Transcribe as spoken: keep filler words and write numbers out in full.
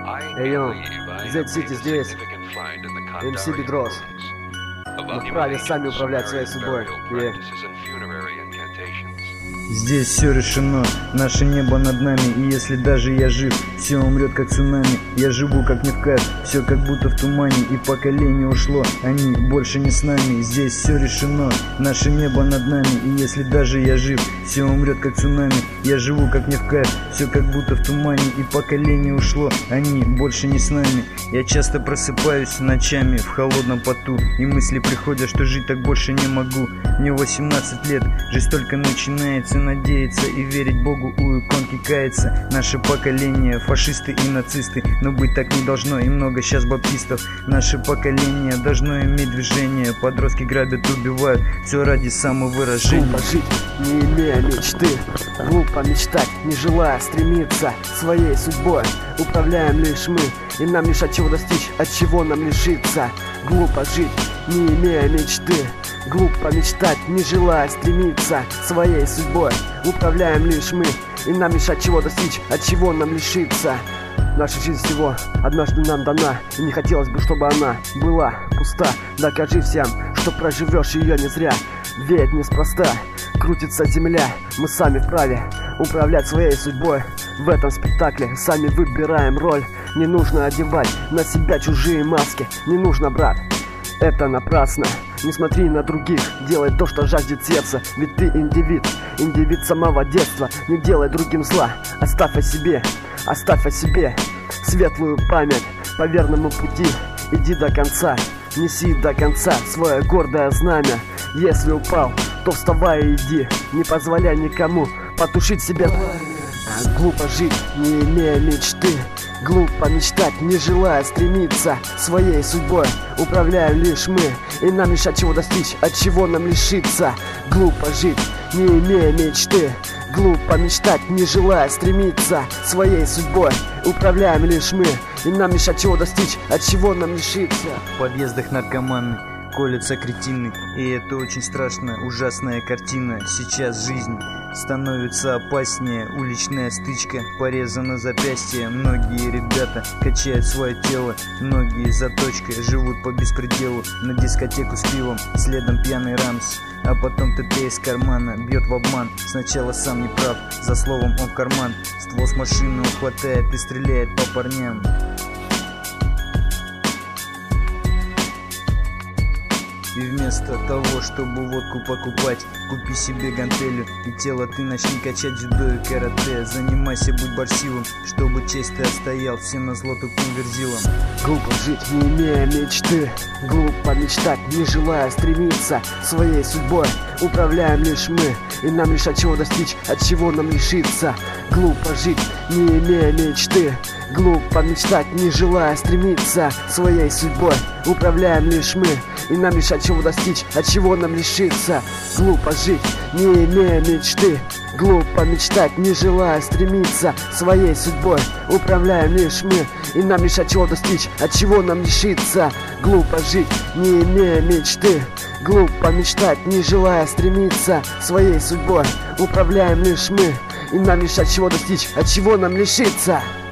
Эй, йо, Z-City здесь, эм си Bedros. Мы вправе сами управлять своей судьбой. Yeah. Здесь все решено, наше небо над нами. И если даже я жив, все умрет как цунами. Я живу как не в кайф, все как будто в тумане. И поколение ушло, они больше не с нами. Здесь все решено, наше небо над нами. И если даже я жив, все умрет как цунами. Я живу как не в кайф, все как будто в тумане. И поколение ушло, они больше не с нами. Я часто просыпаюсь ночами в холодном поту, и мысли приходят, что жить так больше не могу. Мне восемнадцать лет, жизнь только начинается. Надеяться и верить Богу, у иконки кается. Наше поколение фашисты и нацисты, но быть так не должно, и много сейчас баптистов. Наше поколение должно иметь движение. Подростки грабят, убивают, все ради самовыражения. Глупо жить, не имея мечты, глупо мечтать, не желая стремиться своей судьбой. Управляем лишь мы, и нам лишь от чего достичь, от чего нам лишиться. Глупо жить, не имея мечты, глупо мечтать, не желая стремиться своей судьбой. Управляем лишь мы, и нам лишь от чего достичь, от чего нам лишиться. Наша жизнь всего однажды нам дана, и не хотелось бы, чтобы она была пуста. Докажи всем, что проживешь ее не зря, ведь неспроста крутится земля. Мы сами вправе управлять своей судьбой. В этом спектакле сами выбираем роль. Не нужно одевать на себя чужие маски. Не нужно, брат, это напрасно. Не смотри на других, делай то, что жаждет сердце. Ведь ты индивид, индивид самого детства. Не делай другим зла, оставь о себе, оставь о себе светлую память по верному пути. Иди до конца, неси до конца свое гордое знамя. Если упал, то вставай и иди, не позволяй никому потушить себе. Глупо жить, не имея мечты, глупо мечтать, не желая стремиться своей судьбой. Управляем лишь мы, и нам лишь от чего достичь, от чего нам лишиться. Глупо жить, не имея мечты, глупо мечтать, не желая стремиться своей судьбой. Управляем лишь мы, и нам лишь от чего достичь, от чего нам лишиться. В подъездах наркоманы колются кретины, и это очень страшно, ужасная картина. Сейчас жизнь становится опаснее, уличная стычка, порезы на запястье. Многие ребята качают свое тело, многие заточкой живут по беспределу. На дискотеку с пивом, следом пьяный рамс, а потом ТТ из кармана бьет в обман. Сначала сам не прав, за словом он в карман. Ствол с машины он хватает и стреляет по парням. И вместо того, чтобы водку покупать, купи себе гантелю, и тело ты начни качать дзюдо и карате. Занимайся, будь борсивым, чтобы честь ты отстоял, всем назло тупым верзилам. Глупо жить, не имея мечты, глупо мечтать, не желая стремиться своей судьбой. Управляем лишь мы, и нам лишь от чего достичь, от чего нам лишиться. Глупо жить, не имея мечты, глупо мечтать, не желая стремиться своей судьбой. Управляем лишь мы, и нам лишь от чего достичь, от чего нам лишиться. Глупо жить, не имея мечты, глупо мечтать, не желая стремиться своей судьбой. Управляем лишь мы, и нам лишь от чего достичь, от чего нам лишиться. Глупо жить, не имея мечты, глупо мечтать, не желая стремиться своей судьбой. Управляем лишь мы, и нам лишь от чего достичь, от чего нам лишиться.